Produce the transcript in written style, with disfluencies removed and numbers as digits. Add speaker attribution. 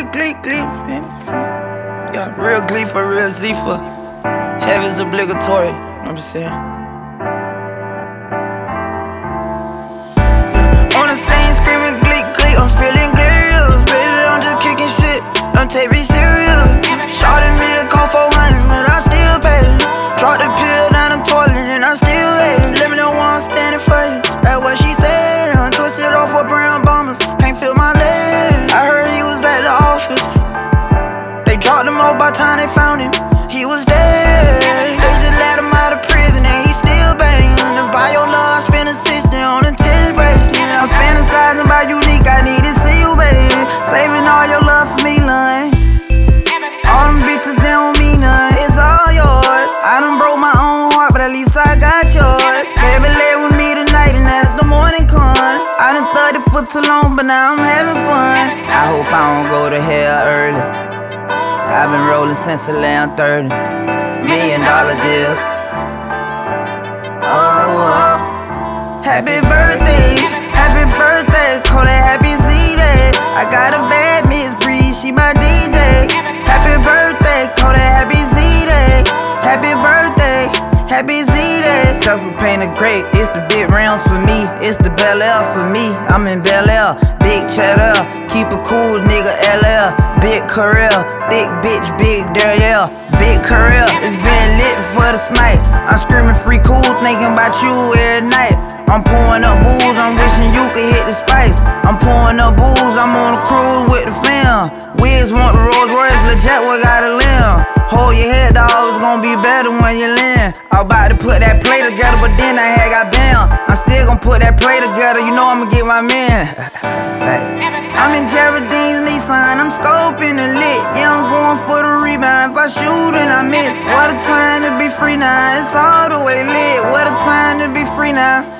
Speaker 1: glee. Yeah, real glee for real Z for heaven's obligatory. I'm just saying. On the scene screaming glee, I'm feeling glorious. Baby, I'm just kicking shit, don't take me serious. Shorty me a call 400, but I still pay. Drop the pill down the toilet and I still hate. Let me know when I'm standing for you, that's what she said. I'm twisted off for brown bombers, can't feel my leg. I heard he was at the office, they dropped him off by the time they found him. He was dead, they just let him out of prison and he still banging. To buy your love, I spent a 60 on a tennis bracelet. I'm fantasizing about unique, I need to see you, baby. Saving all your love for me, love. All them bitches, they don't mean nothing, it's all yours. I done broke my own heart, but at least I got yours. Baby, lay with me tonight and as the morning comes. I done thought it for too long, but now I'm having fun. I hope I don't go to hell early. I've been rolling since the lamb 30 $1 million deals. Oh, happy birthday, call it happy Z-Day. I got a bad Miss Bree, she my DJ. Happy birthday, call it happy Z-Day. Happy birthday, happy Z-Day. Tussle paint a great, it's the big rounds for me. It's the Bel Air for me, I'm in Bel Air. Big cheddar, keep a cool nigga LL. Big career, thick bitch, big Dariel. Big career, it's been lit for the snipe. I'm screaming free cool, thinking about you every night. I'm pouring up booze, I'm wishing you could hit the spice. I'm pouring up booze, I'm on a cruise with the fam. Wiz want the Rolls Royce, legit, we got a limb. Hold your head, dawg, it's gonna be better when you land. I'm about to put that play together, but then I had got bam. I'm still gonna put that play together, you know I'ma get my man. I'm in Geraldine's Nissan, I'm scoping the lit. Yeah, I'm going for the rebound, if I shoot and I miss. What a time to be free now, it's all the way lit. What a time to be free now.